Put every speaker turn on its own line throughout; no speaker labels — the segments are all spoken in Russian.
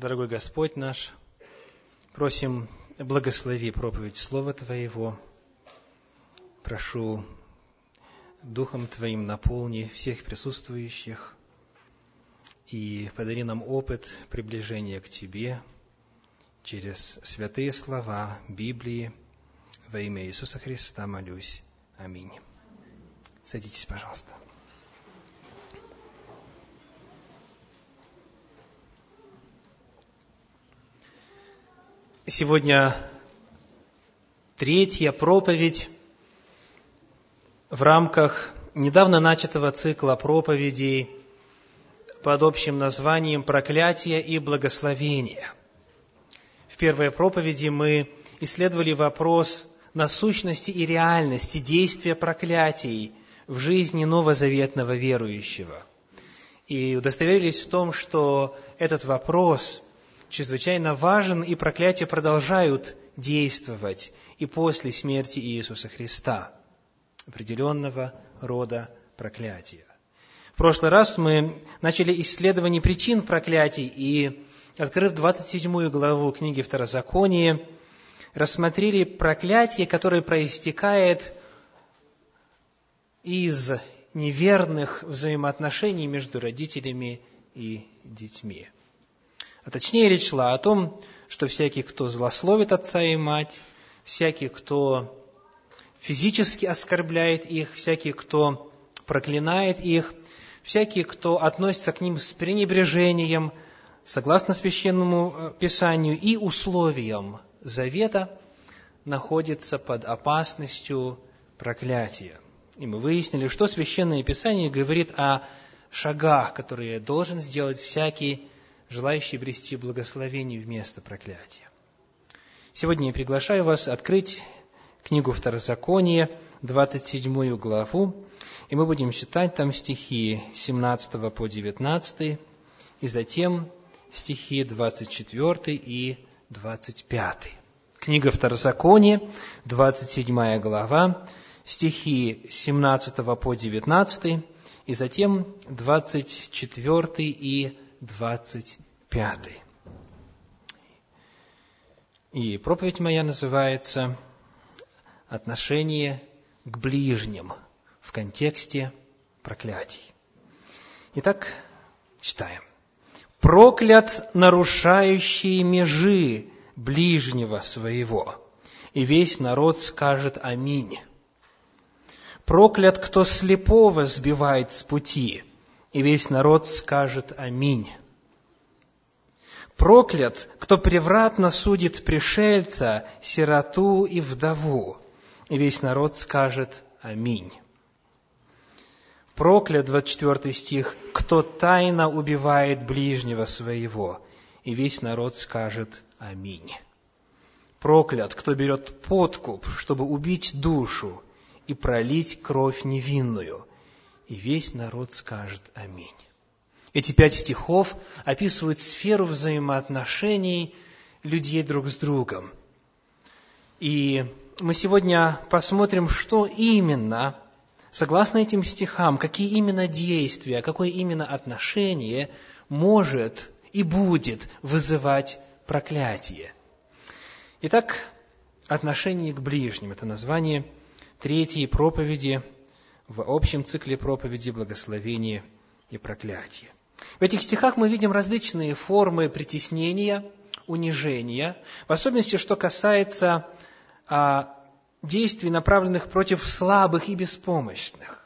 Дорогой Господь наш, просим, благослови проповедь Слова Твоего. Прошу, Духом Твоим наполни всех присутствующих и подари нам опыт приближения к Тебе через святые слова Библии. Во имя Иисуса Христа молюсь. Аминь. Садитесь, пожалуйста. Сегодня третья проповедь в рамках недавно начатого цикла проповедей под общим названием «Проклятие и благословение». В первой проповеди мы исследовали вопрос насущности и реальности действия проклятий в жизни новозаветного верующего. И удостоверились в том, что этот вопрос чрезвычайно важен, и проклятия продолжают действовать и после смерти Иисуса Христа. Определенного рода проклятия. В прошлый раз мы начали исследование причин проклятий и, открыв 27 главу книги Второзакония, рассмотрели проклятие, которое проистекает из неверных взаимоотношений между родителями и детьми. А точнее, речь шла о том, что всякий, кто злословит отца и мать, всякий, кто физически оскорбляет их, всякий, кто проклинает их, всякий, кто относится к ним с пренебрежением, согласно Священному Писанию и условиям завета, находится под опасностью проклятия. И мы выяснили, что Священное Писание говорит о шагах, которые должен сделать всякий, желающий обрести благословение вместо проклятия. Сегодня я приглашаю вас открыть книгу Второзакония, 27 главу, и мы будем читать там стихи 17 по 19, и затем стихи 24 и 25. Книга Второзакония, 27 глава, стихи 17 по 19, и затем 24 и 25. И проповедь моя называется «Отношение к ближним в контексте проклятий». Итак, читаем. «Проклят нарушающий межи ближнего своего, и весь народ скажет аминь. Проклят, кто слепого сбивает с пути, и весь народ скажет аминь. Проклят, кто превратно судит пришельца, сироту и вдову, и весь народ скажет аминь. Проклят, 24 стих, кто тайно убивает ближнего своего, и весь народ скажет аминь. Проклят, кто берет подкуп, чтобы убить душу и пролить кровь невинную, и весь народ скажет аминь». Эти 5 стихов описывают сферу взаимоотношений людей друг с другом. И мы сегодня посмотрим, что именно, согласно этим стихам, какие именно действия, какое именно отношение может и будет вызывать проклятие. Итак, отношение к ближним – это название третьей проповеди в общем цикле проповеди «Благословение и проклятие». В этих стихах мы видим различные формы притеснения, унижения, в особенности, что касается действий, направленных против слабых и беспомощных.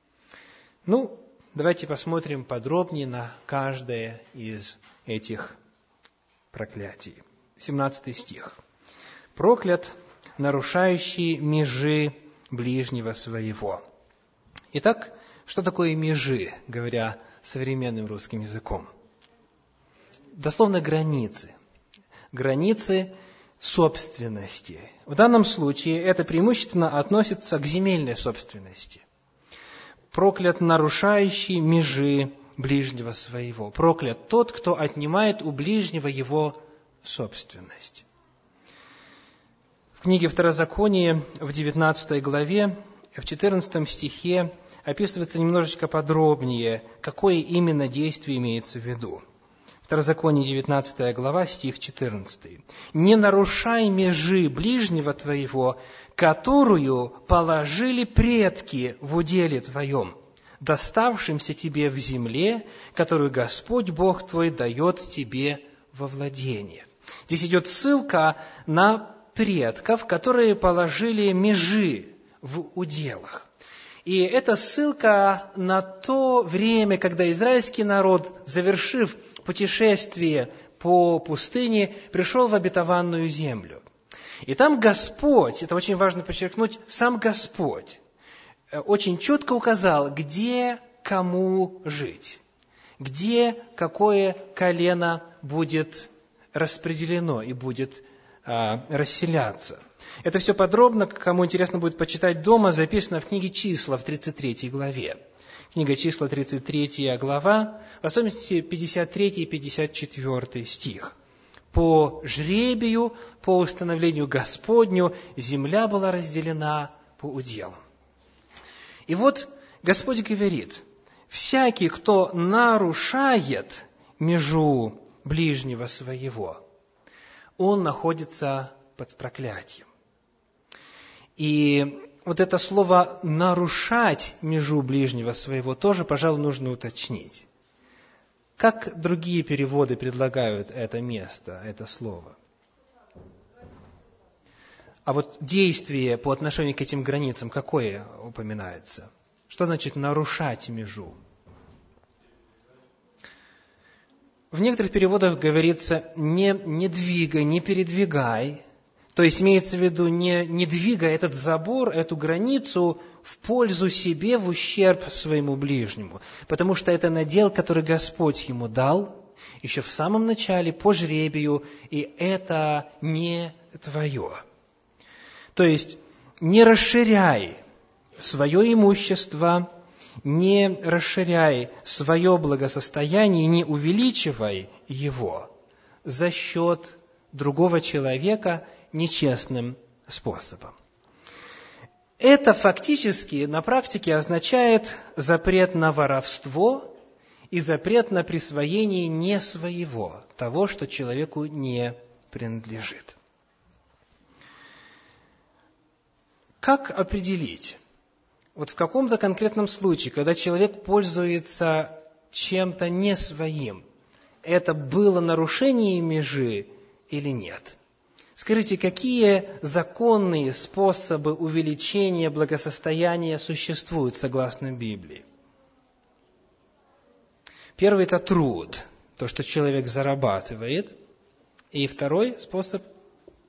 Давайте посмотрим подробнее на каждое из этих проклятий. 17 стих. «Проклят, нарушающий межи ближнего своего». Итак, что такое межи, говоря современным русским языком? Дословно границы. Границы собственности. В данном случае это преимущественно относится к земельной собственности. Проклят, нарушающий межи ближнего своего. Проклят тот, кто отнимает у ближнего его собственность. В книге Второзакония в 19 главе, в 14 стихе описывается немножечко подробнее, какое именно действие имеется в виду. Второзаконие, 19 глава, стих 14. «Не нарушай межи ближнего твоего, которую положили предки в уделе твоем, доставшимся тебе в земле, которую Господь Бог твой дает тебе во владение». Здесь идет ссылка на предков, которые положили межи в уделах. И это ссылка на то время, когда израильский народ, завершив путешествие по пустыне, пришел в обетованную землю. И там Господь, это очень важно подчеркнуть, сам Господь очень четко указал, где кому жить, где какое колено будет распределено и будет расселяться. Это все подробно, кому интересно будет почитать дома, записано в книге «Числа» в 33 главе. Книга «Числа», 33 глава, в особенности 53 и 54 стих. «По жребию, по установлению Господню, земля была разделена по уделам». И вот Господь говорит: «Всякий, кто нарушает межу ближнего своего, он находится под проклятием». И вот это слово «нарушать межу ближнего своего» тоже, пожалуй, нужно уточнить. Как другие переводы предлагают это место, это слово? А вот действие по отношению к этим границам какое упоминается? Что значит «нарушать межу»? В некоторых переводах говорится «не двигай, не передвигай». То есть имеется в виду не двигай этот забор, эту границу в пользу себе, в ущерб своему ближнему. Потому что это надел, который Господь ему дал еще в самом начале, по жребию, и это не твое. То есть не расширяй свое имущество, не расширяй свое благосостояние, не увеличивай его за счет другого человека нечестным способом. Это фактически на практике означает запрет на воровство и запрет на присвоение не своего, того, что человеку не принадлежит. Как определить? Вот в каком-то конкретном случае, когда человек пользуется чем-то не своим, это было нарушение межи или нет? Скажите, какие законные способы увеличения благосостояния существуют согласно Библии? Первый – это труд, то, что человек зарабатывает. И второй способ –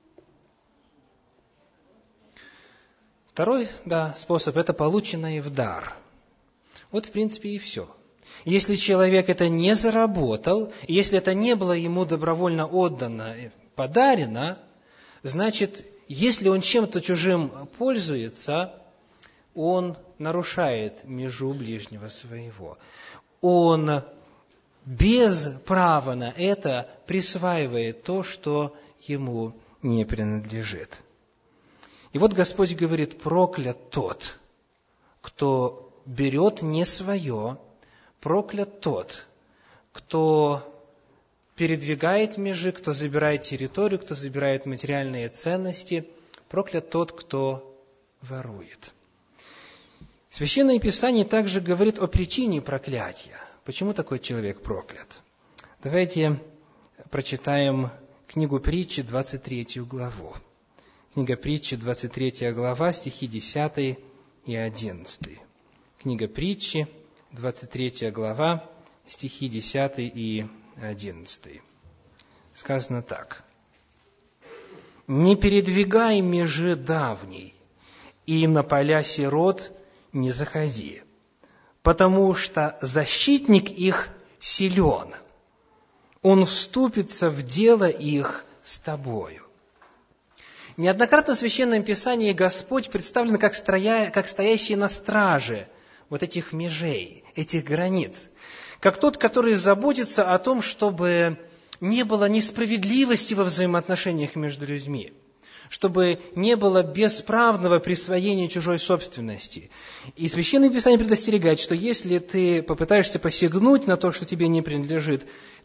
способ – это полученное в дар. Вот, в принципе, и все. Если человек это не заработал, если это не было ему добровольно отдано, подарено, значит, если он чем-то чужим пользуется, он нарушает межу ближнего своего. Он без права на это присваивает то, что ему не принадлежит. И вот Господь говорит: проклят тот, кто берет не свое, проклят тот, кто передвигает межи, кто забирает территорию, кто забирает материальные ценности, проклят тот, кто ворует. Священное Писание также говорит о причине проклятия. Почему такой человек проклят? Давайте прочитаем книгу Притчи, 23 главу. Книга Притчи, 23 глава, стихи 10 и 11. Книга Притчи, 23 глава, стихи 10 и 11. Сказано так: «Не передвигай межи давней, и на поля сирот не заходи, потому что защитник их силен, он вступится в дело их с тобою». Неоднократно в Священном Писании Господь представлен как стоящий на страже вот этих межей, этих границ, как тот, который заботится о том, чтобы не было несправедливости во взаимоотношениях между людьми, чтобы не было бесправного присвоения чужой собственности. И Священное Писание предостерегает, что если ты попытаешься посягнуть на то, что тебе не принадлежит,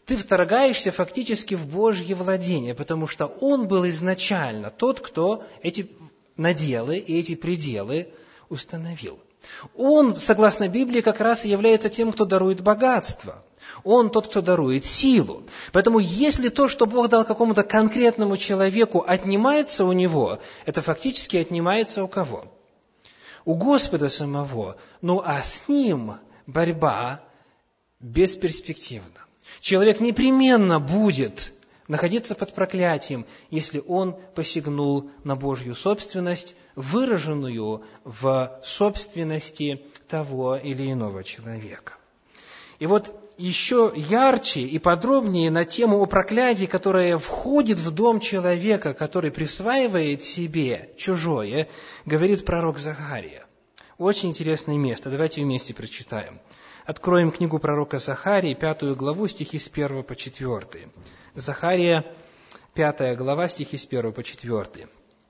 ты вторгаешься фактически в Божье владение, потому что Он был изначально тот, кто эти наделы и эти пределы установил. Он, согласно Библии, как раз и является тем, кто дарует богатство. Он тот, кто дарует силу. Поэтому, если то, что Бог дал какому-то конкретному человеку, отнимается у него, это фактически отнимается у кого? У Господа самого. Ну, а с Ним борьба бесперспективна. Человек непременно будет находиться под проклятием, если он посягнул на Божью собственность, выраженную в собственности того или иного человека. И вот еще ярче и подробнее на тему о проклятии, которое входит в дом человека, который присваивает себе чужое, говорит пророк Захария. Очень интересное место. Давайте вместе прочитаем. Откроем книгу пророка Захарии, 5 главу, стихи с 1 по 4. Захария, 5 глава, стихи с 1 по 4.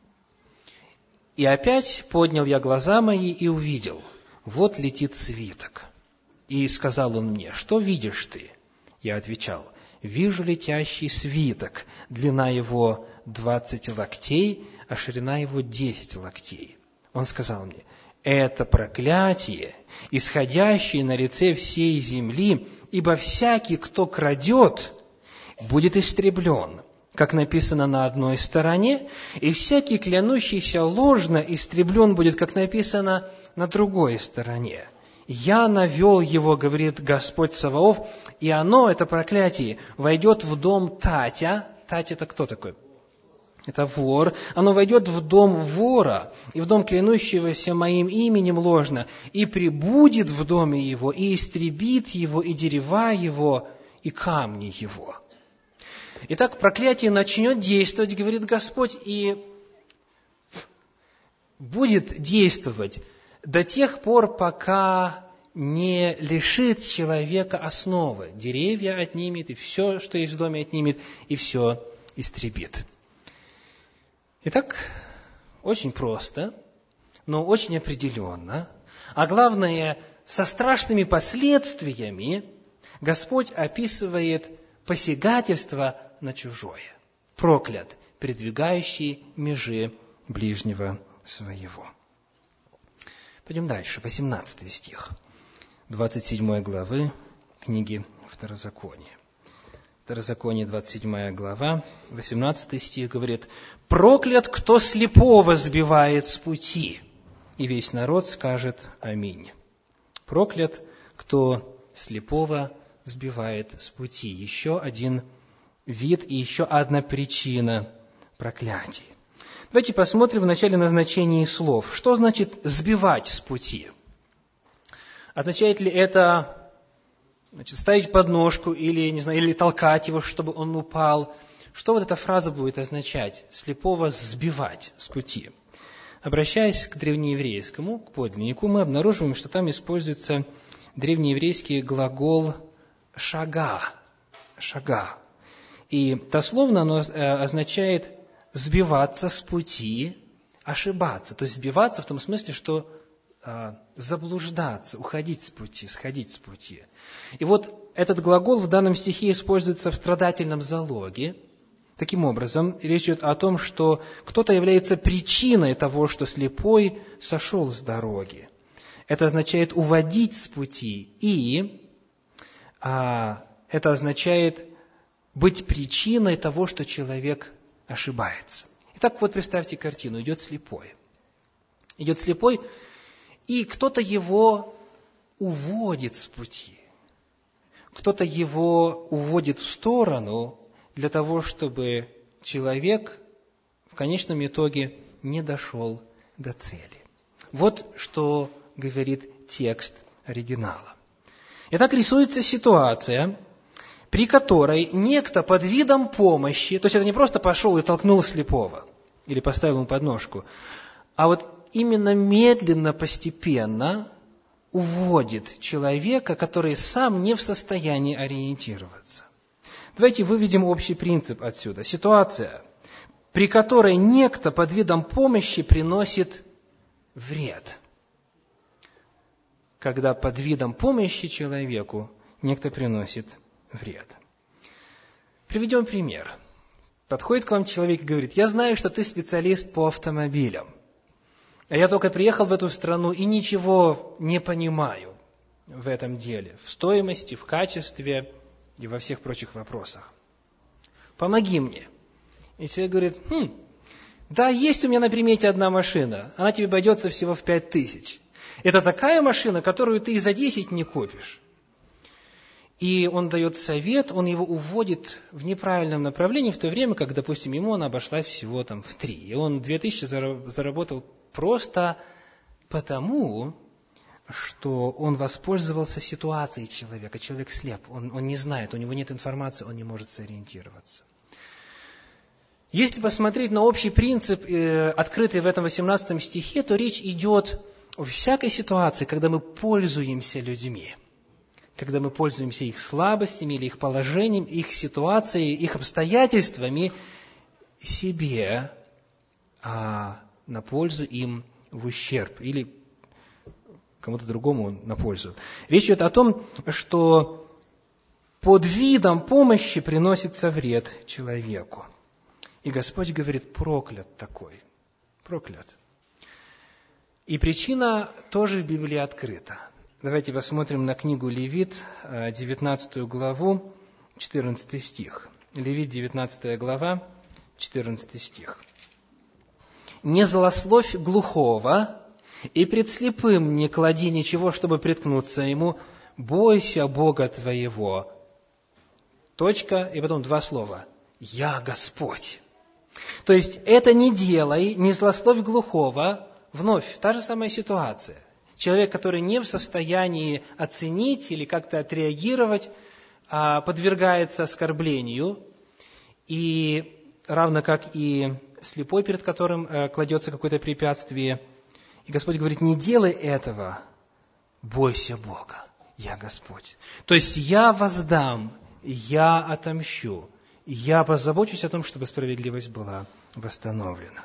«И опять поднял я глаза мои и увидел, вот летит свиток. И сказал он мне, что видишь ты? Я отвечал, вижу летящий свиток, длина его 20 локтей, а ширина его 10 локтей. Он сказал мне, это проклятие, исходящее на лице всей земли, ибо всякий, кто крадет, будет истреблен, как написано на одной стороне, и всякий, клянущийся ложно, истреблен будет, как написано на другой стороне. «Я навел его, говорит Господь Саваоф, и оно, это проклятие, войдет в дом Татя». Тать – это кто такой? Это вор. «Оно войдет в дом вора, и в дом клянущегося моим именем ложно, и пребудет в доме его, и истребит его, и дерева его, и камни его». Итак, проклятие начнет действовать, говорит Господь, и будет действовать до тех пор, пока не лишит человека основы. Деревья отнимет, и все, что есть в доме, отнимет, и все истребит. Итак, очень просто, но очень определенно, а главное, со страшными последствиями Господь описывает посягательство на чужое. Проклят, передвигающий межи ближнего своего. Пойдем дальше, 18 стих, 27 главы книги Второзакония. Второзаконие, 27 глава, 18 стих говорит, «Проклят, кто слепого сбивает с пути». И весь народ скажет «Аминь». Проклят, кто слепого сбивает с пути. Еще один вид и еще одна причина проклятия. Давайте посмотрим вначале на значение слов. Что значит «сбивать с пути»? Означает ли это ставить подножку или, не знаю, или толкать его, чтобы он упал? Что вот эта фраза будет означать? Слепого сбивать с пути. Обращаясь к древнееврейскому, к подлиннику, мы обнаруживаем, что там используется древнееврейский глагол «шага». «Шага». И дословно оно означает сбиваться с пути, ошибаться. То есть сбиваться в том смысле, что заблуждаться, уходить с пути, сходить с пути. И вот этот глагол в данном стихе используется в страдательном залоге. Таким образом, речь идет о том, что кто-то является причиной того, что слепой сошел с дороги. Это означает уводить с пути, и это означает быть причиной того, что человек ошибается. Итак, вот представьте картину. Идет слепой. Идет слепой, и кто-то его уводит с пути. Кто-то его уводит в сторону для того, чтобы человек в конечном итоге не дошел до цели. Вот что говорит текст оригинала. Итак, рисуется ситуация, при которой некто под видом помощи, то есть это не просто пошел и толкнул слепого, или поставил ему подножку, а вот именно медленно, постепенно уводит человека, который сам не в состоянии ориентироваться. Давайте выведем общий принцип отсюда. Ситуация, при которой некто под видом помощи приносит вред. Когда под видом помощи человеку некто приносит вред. Приведем пример. Подходит к вам человек и говорит: я знаю, что ты специалист по автомобилям, а я только приехал в эту страну и ничего не понимаю в этом деле, в стоимости, в качестве и во всех прочих вопросах. Помоги мне. И человек говорит: да, есть у меня на примете одна машина, она тебе обойдется всего в 5000. Это такая машина, которую ты и за 10 не купишь. И он дает совет, он его уводит в неправильном направлении, в то время как, допустим, ему она обошлась всего в 3. И он 2000 заработал просто потому, что он воспользовался ситуацией человека. Человек слеп, он не знает, у него нет информации, он не может сориентироваться. Если посмотреть на общий принцип, открытый в этом 18 стихе, то речь идет о всякой ситуации, когда мы пользуемся людьми, когда мы пользуемся их слабостями или их положением, их ситуацией, их обстоятельствами себе, а на пользу им в ущерб или кому-то другому на пользу. Речь идет о том, что под видом помощи приносится вред человеку. И Господь говорит: проклят такой, проклят. И причина тоже в Библии открыта. Давайте посмотрим на книгу Левит, 19 главу, 14 стих. Левит, 19 глава, 14 стих. «Не злословь глухого, и пред слепым не клади ничего, чтобы приткнуться ему, бойся Бога твоего». Точка, и потом 2 слова. «Я Господь». То есть, это не делай, не злословь глухого. Вновь, та же самая ситуация. Человек, который не в состоянии оценить или как-то отреагировать, подвергается оскорблению, и равно как и слепой, перед которым кладется какое-то препятствие. И Господь говорит: не делай этого, бойся Бога, я Господь. То есть я воздам, я отомщу, я позабочусь о том, чтобы справедливость была восстановлена.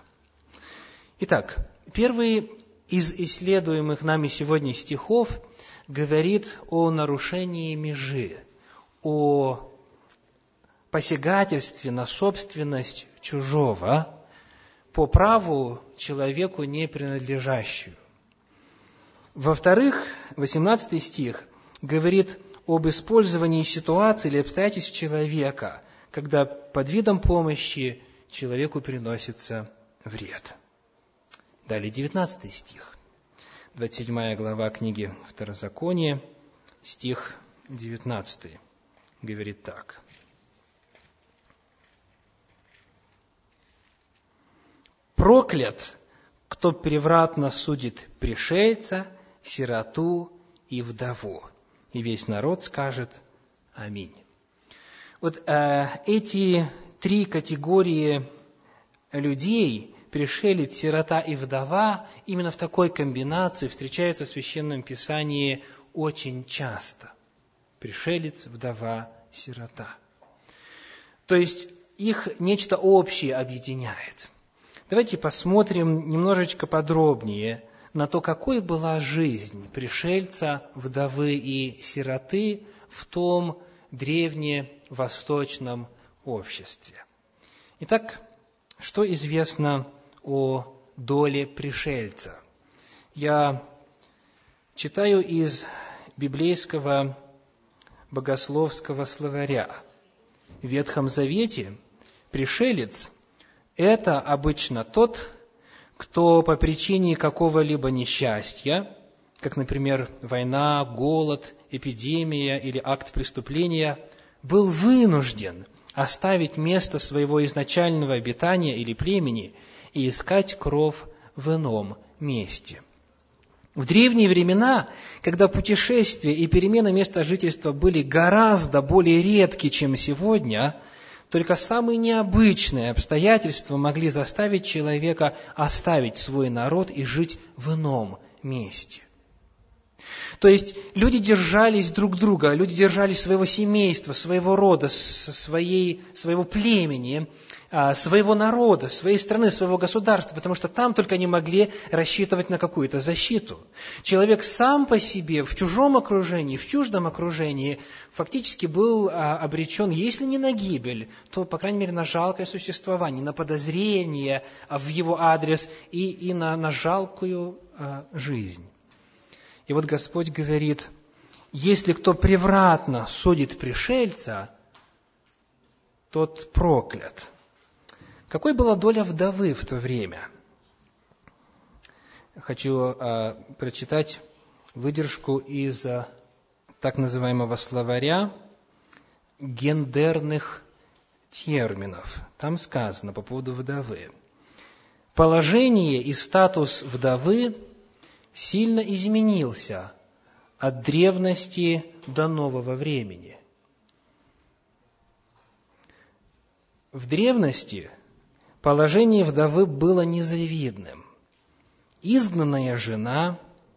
Итак, первый из исследуемых нами сегодня стихов говорит о нарушении межи, о посягательстве на собственность чужого по праву человеку не принадлежащую. Во-вторых, 18 стих говорит об использовании ситуации или обстоятельств человека, когда под видом помощи человеку приносится вред. Далее 19 стих, 27 глава книги Второзакония, стих 19, говорит так. «Проклят, кто превратно судит пришельца, сироту и вдову». И весь народ скажет аминь. Вот эти 3 категории людей, пришелец, сирота и вдова, именно в такой комбинации встречаются в Священном Писании очень часто. Пришелец, вдова, сирота. То есть их нечто общее объединяет. Давайте посмотрим немножечко подробнее на то, какой была жизнь пришельца, вдовы и сироты в том древневосточном обществе. Итак, что известно о доле пришельца? Я читаю из библейского богословского словаря. В Ветхом Завете пришелец – это обычно тот, кто по причине какого-либо несчастья, как, например, война, голод, эпидемия или акт преступления, был вынужден оставить место своего изначального обитания или племени и искать кров в ином месте. В древние времена, когда путешествия и перемена места жительства были гораздо более редки, чем сегодня, только самые необычные обстоятельства могли заставить человека оставить свой народ и жить в ином месте. То есть люди держались друг друга, люди держались своего семейства, своего рода, своего племени, своего народа, своей страны, своего государства, потому что там только они могли рассчитывать на какую-то защиту. Человек сам по себе, в чужом окружении, в чуждом окружении, фактически был обречен, если не на гибель, то, по крайней мере, на жалкое существование, на подозрение в его адрес и на жалкую жизнь. И вот Господь говорит: если кто превратно судит пришельца, тот проклят. Какой была доля вдовы в то время? Хочу прочитать выдержку из так называемого словаря гендерных терминов. Там сказано по поводу вдовы: положение и статус вдовы сильно изменился от древности до нового времени. В древности положение вдовы было незавидным. Изгнанная жена,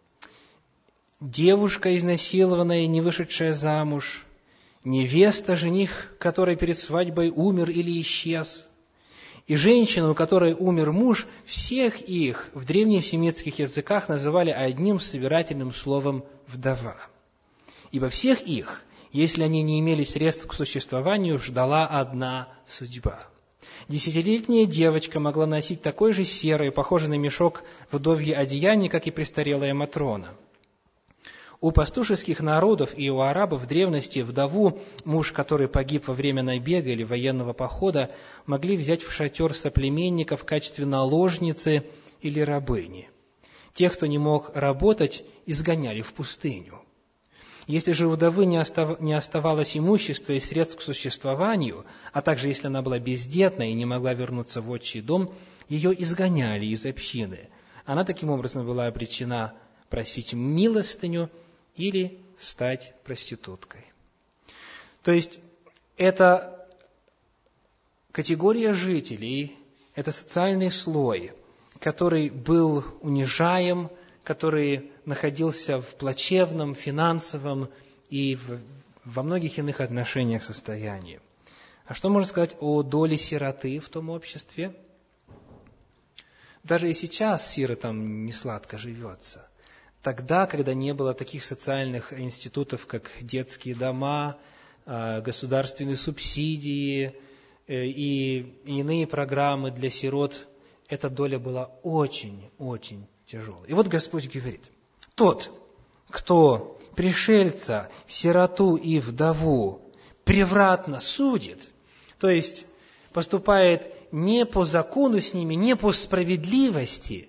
девушка изнасилованная и не вышедшая замуж, невеста, жених, который перед свадьбой умер или исчез, и женщина, у которой умер муж, всех их в древнесемитских языках называли одним собирательным словом «вдова». Ибо всех их, если они не имели средств к существованию, ждала одна судьба. 10-летняя девочка могла носить такой же серый, похожий на мешок, вдовье одеяние, как и престарелая Матрона. У пастушеских народов и у арабов в древности вдову, муж, который погиб во время набега или военного похода, могли взять в шатер соплеменника в качестве наложницы или рабыни. Тех, кто не мог работать, изгоняли в пустыню. Если же у вдовы не оставалось имущества и средств к существованию, а также если она была бездетна и не могла вернуться в отчий дом, ее изгоняли из общины. Она таким образом была обречена просить милостыню или стать проституткой. То есть, это категория жителей, это социальный слой, который был унижаем, который находился в плачевном, финансовом и во многих иных отношениях состоянии. А что можно сказать о доле сироты в том обществе? Даже и сейчас сиротам не сладко живется. Тогда, когда не было таких социальных институтов, как детские дома, государственные субсидии и иные программы для сирот, эта доля была очень тяжелой. И вот Господь говорит: тот, кто пришельца, сироту и вдову превратно судит, то есть поступает не по закону с ними, не по справедливости,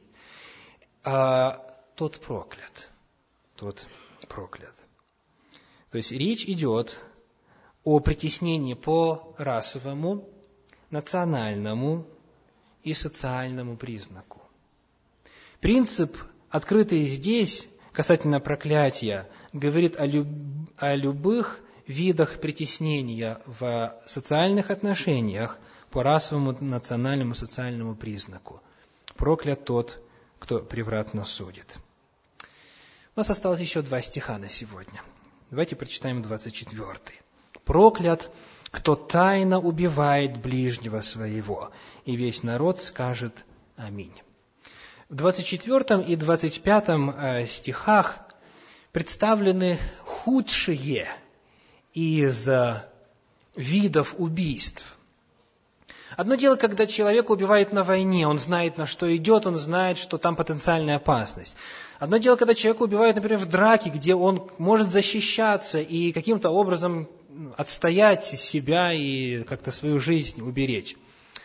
тот проклят. Тот проклят. То есть речь идет о притеснении по расовому, национальному и социальному признаку. Принцип, открытый здесь, касательно проклятия, говорит о любых видах притеснения в социальных отношениях по расовому, национальному, социальному признаку. Проклят тот, кто превратно судит. У нас осталось еще 2 стиха на сегодня. Давайте прочитаем 24-й. «Проклят, кто тайно убивает ближнего своего». И весь народ скажет «Аминь». В 24 и 25 стихах представлены худшие из видов убийств. Одно дело, когда человек убивает на войне, он знает, на что идет, он знает, что там потенциальная опасность. Одно дело, когда человека убивают, например, в драке, где он может защищаться и каким-то образом отстоять себя и как-то свою жизнь уберечь.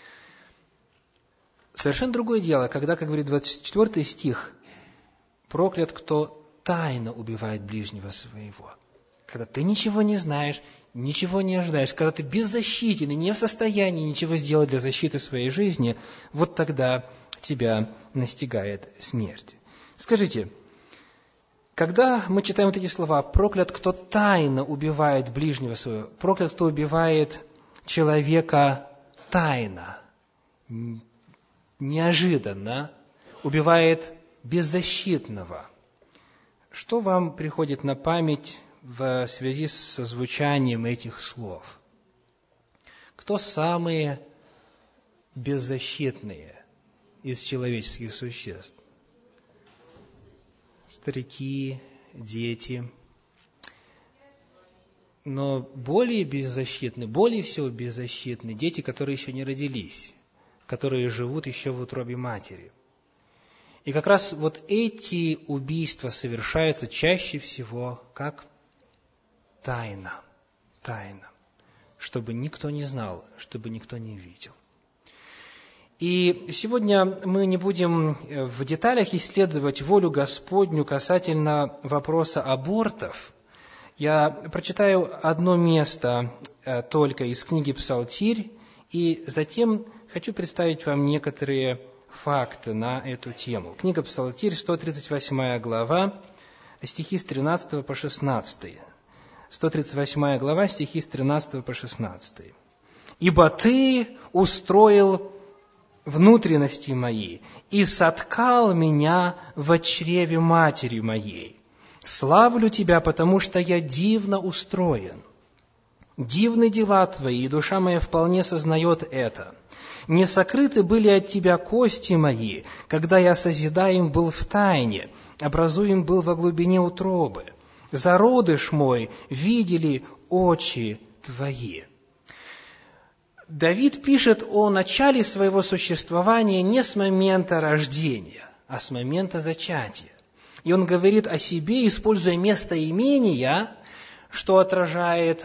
Совершенно другое дело, когда, как говорит 24 стих, проклят, кто тайно убивает ближнего своего. Когда ты ничего не знаешь, ничего не ожидаешь, когда ты беззащитен и не в состоянии ничего сделать для защиты своей жизни, вот тогда тебя настигает смерть. Скажите, когда мы читаем вот эти слова, проклят, кто тайно убивает ближнего своего, проклят, кто убивает человека тайно, неожиданно, убивает беззащитного, Что вам приходит на память в связи со звучанием этих слов? Кто самые беззащитные из человеческих существ? Старики, дети. Но более беззащитны, более всего беззащитны дети, которые еще не родились, которые живут еще в утробе матери. И как раз вот эти убийства совершаются чаще всего как тайна, чтобы никто не знал, чтобы никто не видел. И сегодня мы не будем в деталях исследовать волю Господню касательно вопроса абортов. Я прочитаю одно место только из книги «Псалтирь», и затем хочу представить вам некоторые факты на эту тему. Книга «Псалтирь», 138 глава, стихи с 13 по 16. 138 глава, стихи с 13 по 16. «Ибо Ты устроил внутренности мои и соткал меня во чреве матери моей. Славлю Тебя, потому что я дивно устроен. Дивны дела Твои, и душа моя вполне сознает это. Не сокрыты были от Тебя кости мои, когда я созидаем был в тайне, образуем был во глубине утробы. Зародыш мой видели очи Твои». Давид пишет о начале своего существования не с момента рождения, а с момента зачатия. И он говорит о себе, используя местоимения, что отражает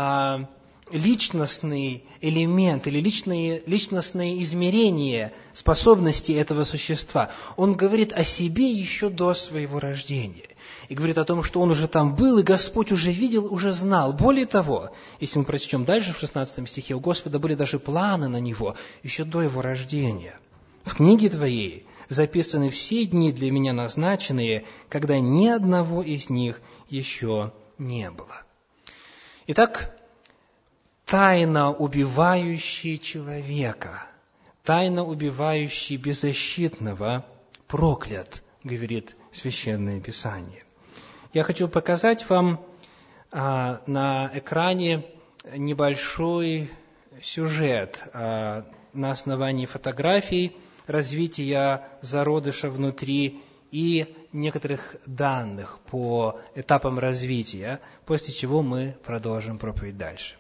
личностный элемент или личностные измерения способностей этого существа. Он говорит о себе еще до своего рождения. И говорит о том, что он уже там был, и Господь уже видел, уже знал. Более того, если мы прочтем дальше в 16 стихе, у Господа были даже планы на него еще до его рождения. В книге Твоей записаны все дни для меня назначенные, когда ни одного из них еще не было. Итак, тайна, убивающая человека, тайна, убивающая беззащитного, проклят, говорит Священное Писание. Я хочу показать вам на экране небольшой сюжет на основании фотографий развития зародыша внутри и некоторых данных по этапам развития, после чего мы продолжим проповедь дальше.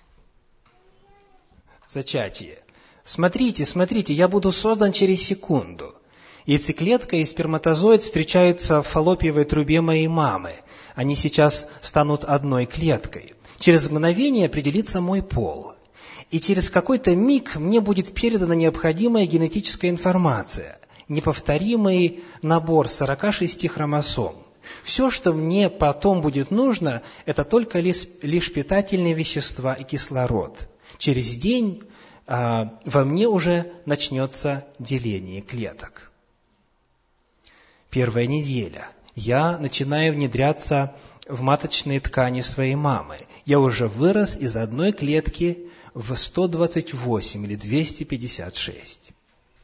Зачатие. Смотрите, я буду создан через секунду. Яйцеклетка и сперматозоид встречаются в фаллопиевой трубе моей мамы. Они сейчас станут одной клеткой. Через мгновение определится мой пол. И через какой-то миг мне будет передана необходимая генетическая информация, неповторимый набор 46 хромосом. Все, что мне потом будет нужно, это только лишь питательные вещества и кислород. Через день во мне уже начнется деление клеток. Первая неделя. Я начинаю внедряться в маточные ткани своей мамы. Я уже вырос из одной клетки в 128 или 256.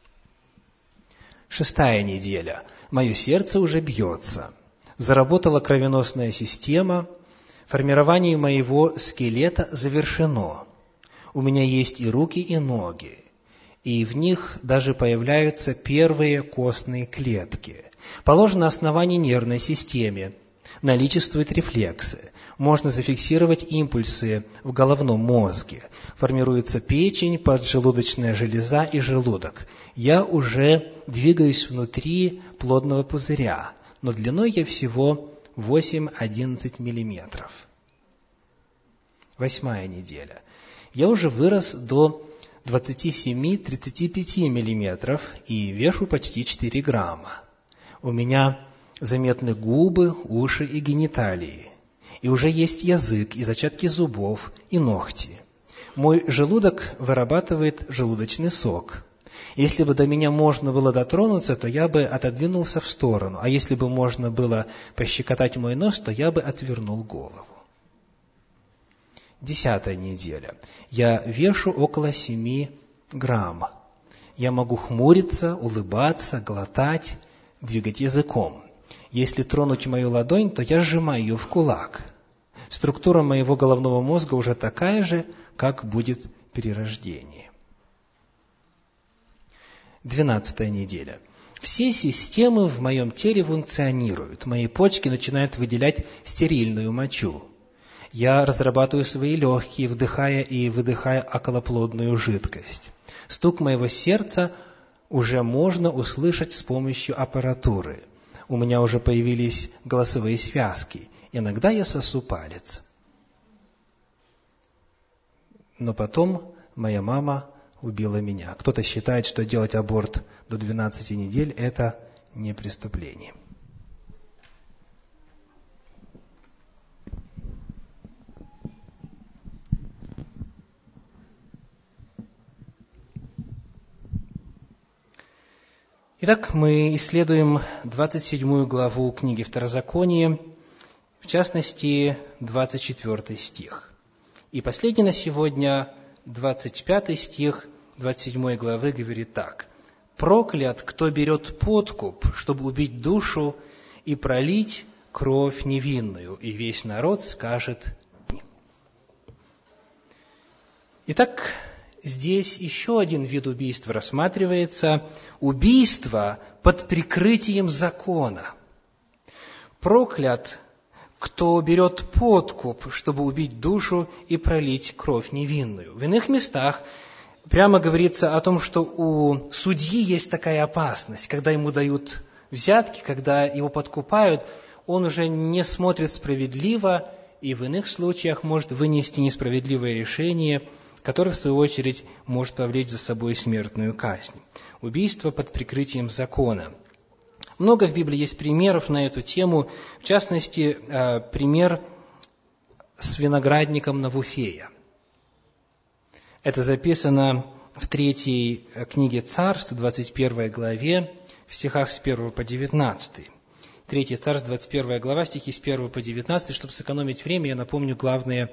Шестая неделя. Мое сердце уже бьется. Заработала кровеносная система. Формирование моего скелета завершено. У меня есть и руки, и ноги. И в них даже появляются первые костные клетки. Положено основание нервной системе. Наличествуют рефлексы. Можно зафиксировать импульсы в головном мозге. Формируется печень, поджелудочная железа и желудок. Я уже двигаюсь внутри плодного пузыря, но длиной я всего 8-11 миллиметров. Восьмая неделя. Я уже вырос до 27-35 миллиметров и вешу почти 4 грамма. У меня заметны губы, уши и гениталии. И уже есть язык, и зачатки зубов, и ногти. Мой желудок вырабатывает желудочный сок. Если бы до меня можно было дотронуться, то я бы отодвинулся в сторону. А если бы можно было пощекотать мой нос, то я бы отвернул голову. 10-я неделя. Я вешу около 7 грамм. Я могу хмуриться, улыбаться, глотать, двигать языком. Если тронуть мою ладонь, то я сжимаю ее в кулак. Структура моего головного мозга уже такая же, как будет при рождении. 12-я неделя. Все системы в моем теле функционируют. Мои почки начинают выделять стерильную мочу. Я разрабатываю свои легкие, вдыхая и выдыхая околоплодную жидкость. Стук моего сердца уже можно услышать с помощью аппаратуры. У меня уже появились голосовые связки. Иногда я сосу палец. Но потом моя мама убила меня. Кто-то считает, что делать аборт до 12 недель – это не преступление. Итак, мы исследуем 27 главу книги Второзакония, в частности, 24 стих. И последний на сегодня, 25 стих 27 главы, говорит так. «Проклят, кто берет подкуп, чтобы убить душу и пролить кровь невинную». И весь народ скажет «Аминь». Итак, здесь еще один вид убийства рассматривается – убийство под прикрытием закона. Проклят, кто берет подкуп, чтобы убить душу и пролить кровь невинную. В иных местах прямо говорится о том, что у судьи есть такая опасность, когда ему дают взятки, когда его подкупают, он уже не смотрит справедливо и в иных случаях может вынести несправедливое решение, которое, в свою очередь, может повлечь за собой смертную казнь. Убийство под прикрытием закона. Много в Библии есть примеров на эту тему, в частности, пример с виноградником Навуфея. Это записано в 3 книге Царств, 21 главе, в стихах с 1 по 19. 3 Царств, 21 глава, стихи с 1 по 19. Чтобы сэкономить время, я напомню главные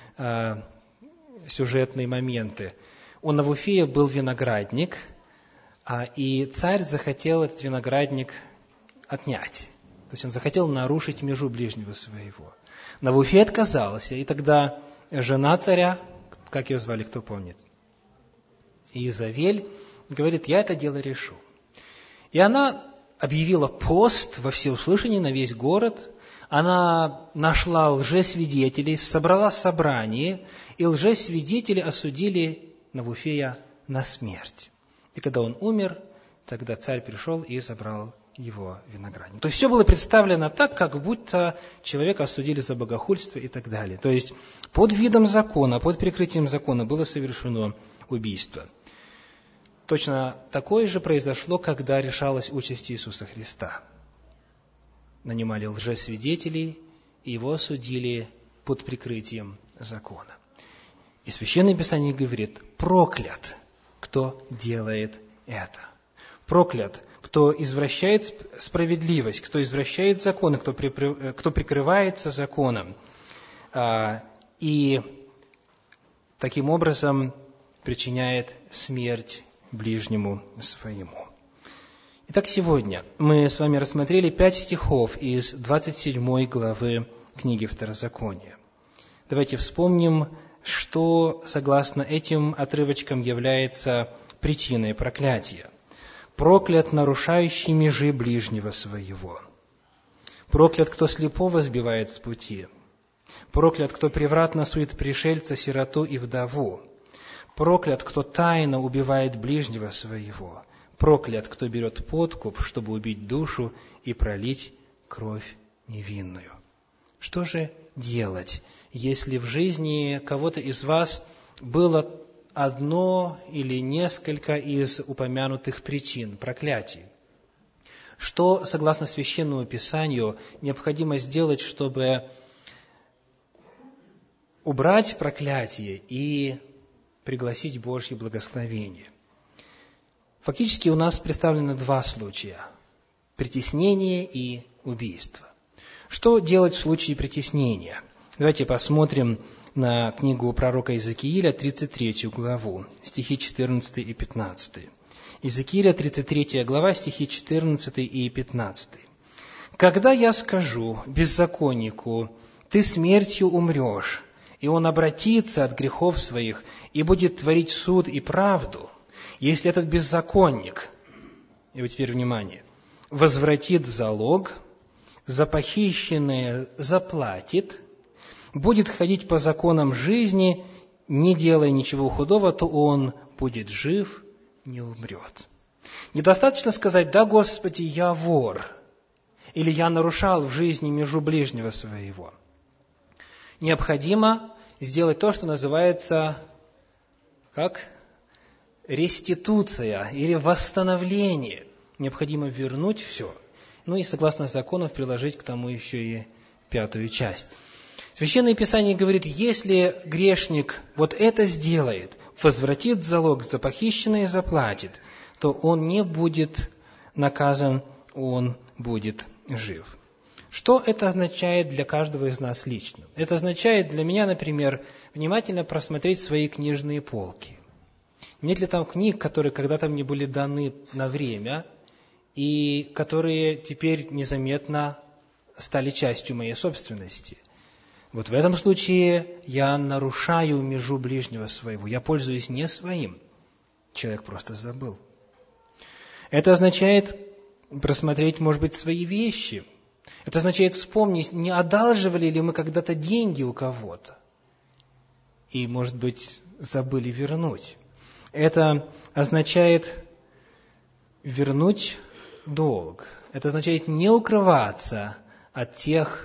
сюжетные моменты. У Навуфея был виноградник, и царь захотел этот виноградник отнять. То есть он захотел нарушить межу ближнего своего. Навуфей отказался, и тогда жена царя, как ее звали, кто помнит? Иезавель, говорит, я это дело решу. И она объявила пост во всеуслышание на весь город. Она нашла лжесвидетелей, собрала собрание, и лжесвидетели осудили Навуфея на смерть. И когда он умер, тогда царь пришел и забрал его виноградник. То есть все было представлено так, как будто человека осудили за богохульство и так далее. То есть под видом закона, под прикрытием закона было совершено убийство. Точно такое же произошло, когда решалась участь Иисуса Христа. Нанимали лжесвидетелей, и его осудили под прикрытием закона. И Священное Писание говорит, проклят, кто делает это. Проклят, кто извращает справедливость, кто извращает законы, кто прикрывается законом, и таким образом причиняет смерть ближнему своему. Итак, сегодня мы с вами рассмотрели 5 стихов из 27 главы книги Второзакония. Давайте вспомним, что, согласно этим отрывочкам, является причиной проклятия. Проклят, нарушающий межи ближнего своего. Проклят, кто слепого сбивает с пути. Проклят, кто превратно сует пришельца, сироту и вдову. Проклят, кто тайно убивает ближнего своего. Проклят, кто берет подкуп, чтобы убить душу и пролить кровь невинную. Что же делать, если в жизни кого-то из вас было одно или несколько из упомянутых причин проклятий? Что, согласно Священному Писанию, необходимо сделать, чтобы убрать проклятие и пригласить Божье благословение? Фактически у нас представлены 2 случая – притеснение и убийство. Что делать в случае притеснения? Давайте посмотрим на книгу пророка Иезекииля, 33 главу, стихи 14 и 15. Иезекииля, 33 глава, стихи 14 и 15. когда я скажу беззаконнику, ты смертью умрешь, и он обратится от грехов своих и будет творить суд и правду, если этот беззаконник, и вот теперь внимание, возвратит залог, за похищенное заплатит, будет ходить по законам жизни, не делая ничего худого, то он будет жив, не умрет. Недостаточно сказать: да, Господи, я вор, или я нарушал в жизни межу ближнего своего. Необходимо сделать то, что называется как реституция или восстановление. Необходимо вернуть все. Ну и согласно закону приложить к тому еще и 5-ю часть. Священное Писание говорит, если грешник вот это сделает, возвратит залог, за похищенное заплатит, то он не будет наказан, он будет жив. Что это означает для каждого из нас лично? Это означает для меня, например, внимательно просмотреть свои книжные полки. Нет ли там книг, которые когда-то мне были даны на время, и которые теперь незаметно стали частью моей собственности? Вот в этом случае я нарушаю межу ближнего своего. Я пользуюсь не своим. Человек просто забыл. Это означает просмотреть, может быть, свои вещи. Это означает вспомнить, не одалживали ли мы когда-то деньги у кого-то. И, может быть, забыли вернуть. Это означает вернуть долг. Это означает не укрываться от тех,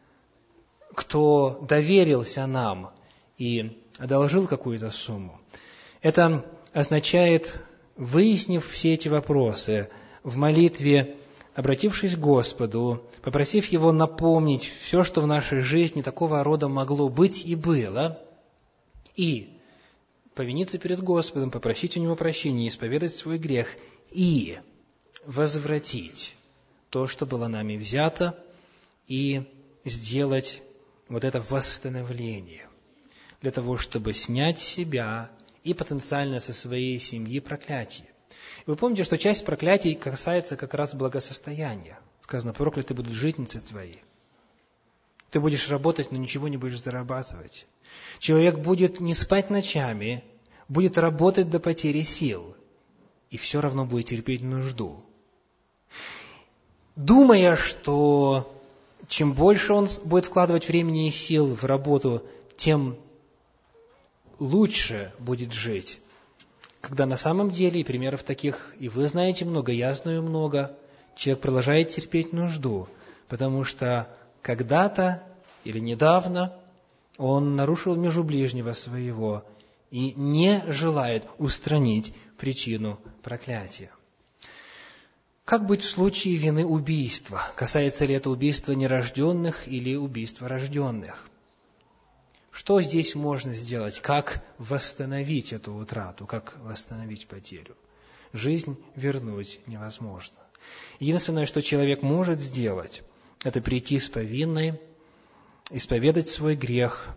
кто доверился нам и одолжил какую-то сумму. Это означает, выяснив все эти вопросы, в молитве, обратившись к Господу, попросив Его напомнить все, что в нашей жизни такого рода могло быть и было, и повиниться перед Господом, попросить у Него прощения, исповедать свой грех и возвратить то, что было нами взято, и сделать вот это восстановление для того, чтобы снять с себя и потенциально со своей семьи проклятие. Вы помните, что часть проклятий касается как раз благосостояния. Сказано: прокляты будут житницы твои. Ты будешь работать, но ничего не будешь зарабатывать. Человек будет не спать ночами, будет работать до потери сил, и все равно будет терпеть нужду. Думая, что чем больше он будет вкладывать времени и сил в работу, тем лучше будет жить. Когда на самом деле, и примеров таких, и вы знаете много, я знаю много, человек продолжает терпеть нужду, потому что когда-то или недавно он нарушил межу ближнего своего и не желает устранить причину проклятия. Как быть в случае вины убийства? Касается ли это убийства нерожденных или убийства рожденных? Что здесь можно сделать? Как восстановить эту утрату? Как восстановить потерю? Жизнь вернуть невозможно. Единственное, что человек может сделать, это прийти с повинной, исповедать свой грех,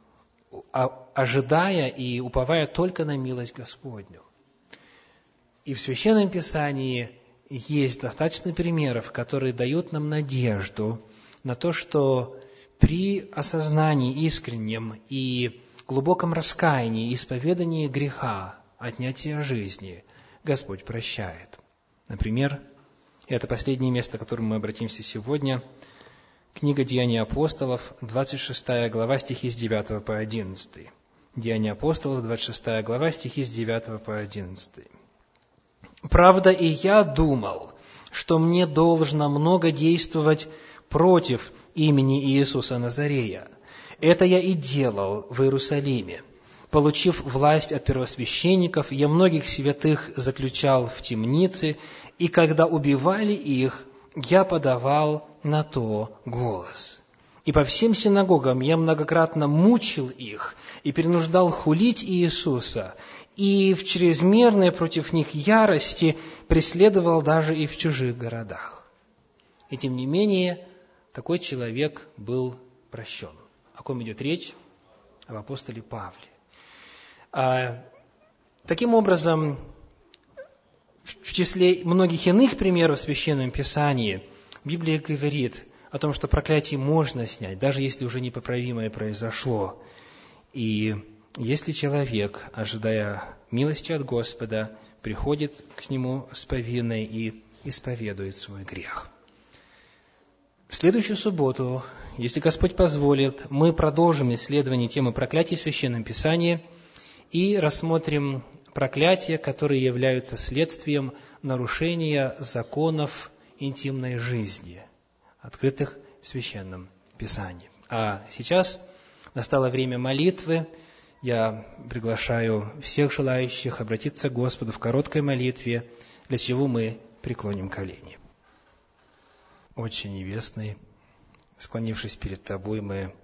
ожидая и уповая только на милость Господню. И в Священном Писании есть достаточно примеров, которые дают нам надежду на то, что при осознании искреннем и глубоком раскаянии и исповедании греха, отнятия жизни, Господь прощает. Например, это последнее место, к которому мы обратимся сегодня, книга «Деяния апостолов», 26 глава, стихи с 9 по 11. Деяния апостолов, 26 глава, стихи с 9 по 11. «Правда, и я думал, что мне должно много действовать против имени Иисуса Назарея. Это я и делал в Иерусалиме. Получив власть от первосвященников, я многих святых заключал в темницы, и когда убивали их, я подавал на то голос. И по всем синагогам я многократно мучил их и принуждал хулить Иисуса, и в чрезмерной против них ярости преследовал даже и в чужих городах». И тем не менее, такой человек был прощен. О ком идет речь? Об апостоле Павле. Таким образом, в числе многих иных примеров в Священном Писании, Библия говорит о том, что проклятие можно снять, даже если уже непоправимое произошло. И если человек, ожидая милости от Господа, приходит к Нему с повинной и исповедует свой грех. В следующую субботу, если Господь позволит, мы продолжим исследование темы проклятий в Священном Писании и рассмотрим проклятия, которые являются следствием нарушения законов интимной жизни, открытых в Священном Писании. А сейчас настало время молитвы. Я приглашаю всех желающих обратиться к Господу в короткой молитве, для чего мы преклоним колени. Отче Небесный, склонившись перед Тобой, мы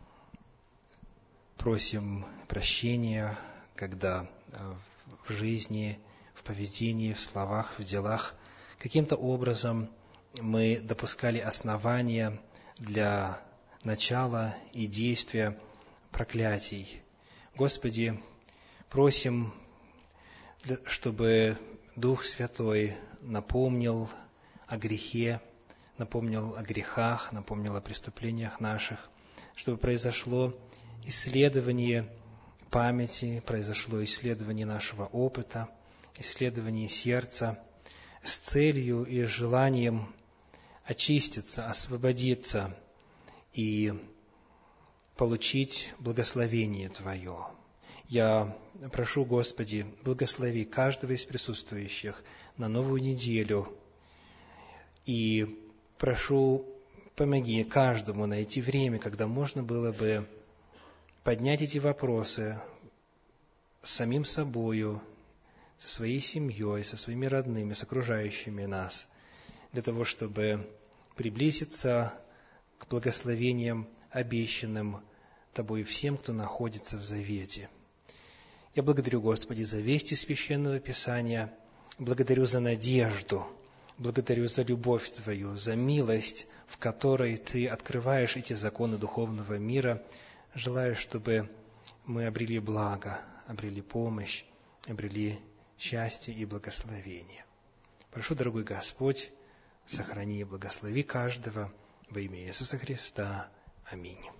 просим прощения, когда в жизни, в поведении, в словах, в делах каким-то образом мы допускали основания для начала и действия проклятий. Господи, просим, чтобы Дух Святой напомнил о грехе, напомнил о грехах, напомнил о преступлениях наших, чтобы произошло исследование памяти, произошло исследование нашего опыта, исследование сердца с целью и желанием очиститься, освободиться и получить благословение Твое. Я прошу, Господи, благослови каждого из присутствующих на новую неделю и прошу, помоги каждому найти время, когда можно было бы поднять эти вопросы с самим собою, со своей семьей, со своими родными, с окружающими нас, для того, чтобы приблизиться к благословениям, обещанным Тобой всем, кто находится в завете. Я благодарю, Господи, за вести Священного Писания, благодарю за надежду, благодарю за любовь Твою, за милость, в которой Ты открываешь эти законы духовного мира, желаю, чтобы мы обрели благо, обрели помощь, обрели счастье и благословение. Прошу, дорогой Господь, сохрани и благослови каждого во имя Иисуса Христа. Аминь.